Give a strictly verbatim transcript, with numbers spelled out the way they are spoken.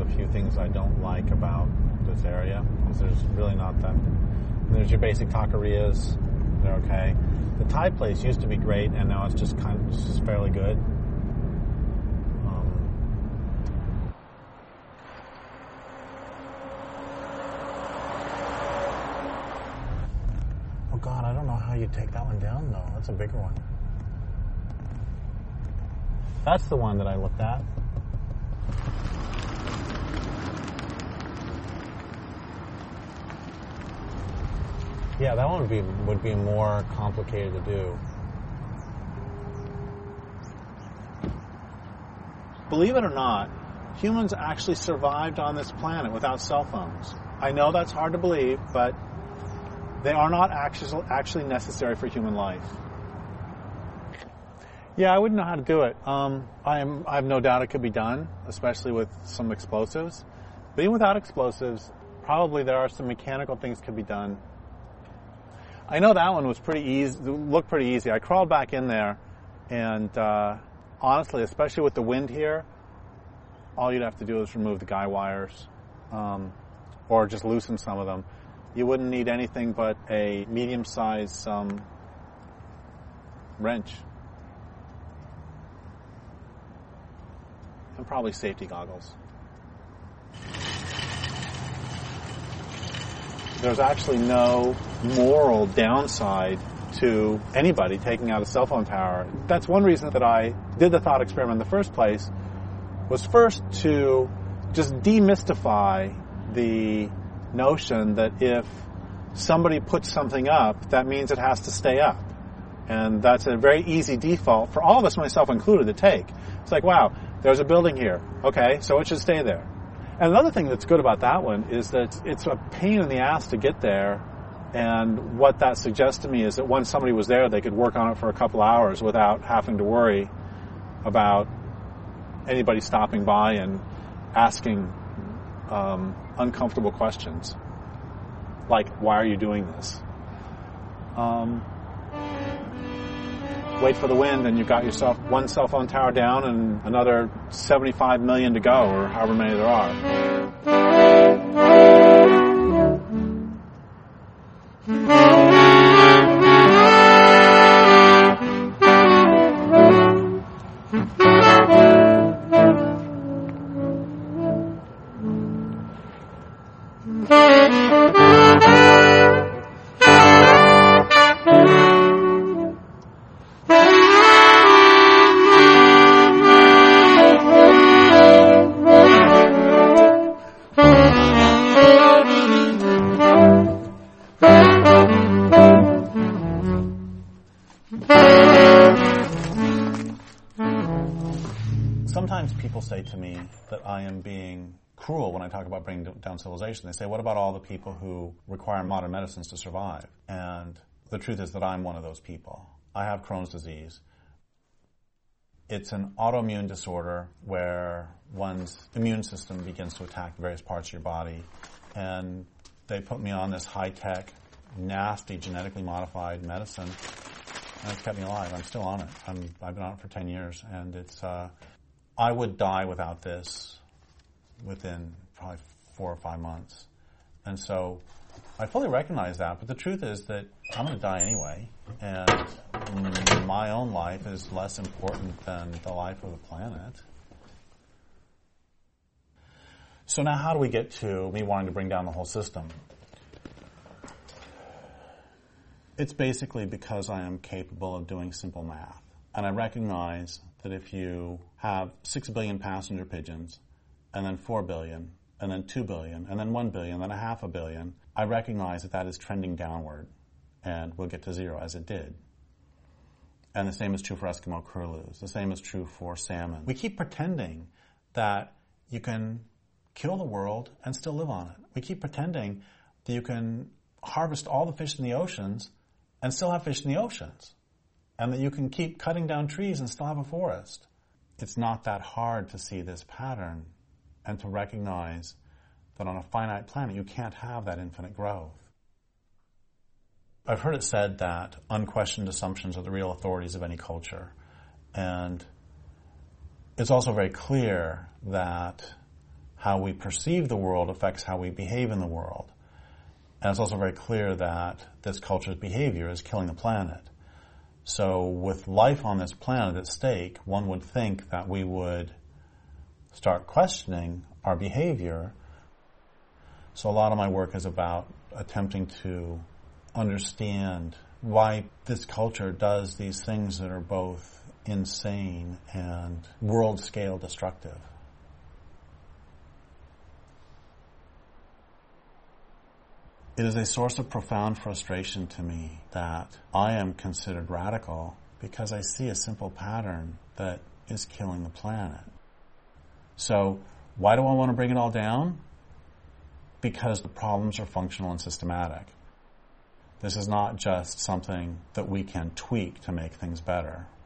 the few things I don't like about this area, because there's really not that. There's your basic taquerias. They're okay. The Thai place used to be great, and now it's just kind of it's just fairly good. Um, oh God, I don't know how you take that one down though. That's a bigger one. That's the one that I looked at. Yeah, that one would be would be more complicated to do. Believe it or not, humans actually survived on this planet without cell phones. I know that's hard to believe, but they are not actually actually necessary for human life. Yeah, I wouldn't know how to do it. Um, I am I have no doubt it could be done, especially with some explosives. But even without explosives, probably there are some mechanical things could be done. I know that one was pretty easy, looked pretty easy. I crawled back in there, and uh, honestly, especially with the wind here, all you'd have to do is remove the guy wires, um, or just loosen some of them. You wouldn't need anything but a medium-sized um, wrench, and probably safety goggles. There's actually no moral downside to anybody taking out a cell phone tower. That's one reason that I did the thought experiment in the first place, was first to just demystify the notion that if somebody puts something up, that means it has to stay up. And that's a very easy default for all of us, myself included, to take. It's like, wow, there's a building here. Okay, so it should stay there. And another thing that's good about that one is that it's a pain in the ass to get there, and what that suggests to me is that once somebody was there, they could work on it for a couple hours without having to worry about anybody stopping by and asking um, uncomfortable questions, like, why are you doing this? Um, wait for the wind, and you've got yourself one cell phone tower down and another seventy-five million to go, or however many there are. Sometimes people say to me that I am being cruel when I talk about bringing down civilization. They say, what about all the people who require modern medicines to survive? And the truth is that I'm one of those people. I have Crohn's disease. It's an autoimmune disorder where one's immune system begins to attack various parts of your body. And they put me on this high-tech, nasty, genetically modified medicine, and it's kept me alive. I'm still on it. I'm, I've been on it for ten years, and it's... Uh, I would die without this within probably four or five months. And so I fully recognize that, but the truth is that I'm going to die anyway, and my own life is less important than the life of the planet. So now how do we get to me wanting to bring down the whole system? It's basically because I am capable of doing simple math. And I recognize that if you have six billion passenger pigeons, and then four billion, and then two billion, and then one billion, then a half a billion, I recognize that that is trending downward, and will get to zero, as it did. And the same is true for Eskimo curlews. The same is true for salmon. We keep pretending that you can kill the world and still live on it. We keep pretending that you can harvest all the fish in the oceans and still have fish in the oceans, and that you can keep cutting down trees and still have a forest. It's not that hard to see this pattern and to recognize that on a finite planet you can't have that infinite growth. I've heard it said that unquestioned assumptions are the real authorities of any culture. And it's also very clear that how we perceive the world affects how we behave in the world. And it's also very clear that this culture's behavior is killing the planet. So with life on this planet at stake, one would think that we would start questioning our behavior. So a lot of my work is about attempting to understand why this culture does these things that are both insane and world-scale destructive. It is a source of profound frustration to me that I am considered radical because I see a simple pattern that is killing the planet. So why do I want to bring it all down? Because the problems are functional and systematic. This is not just something that we can tweak to make things better.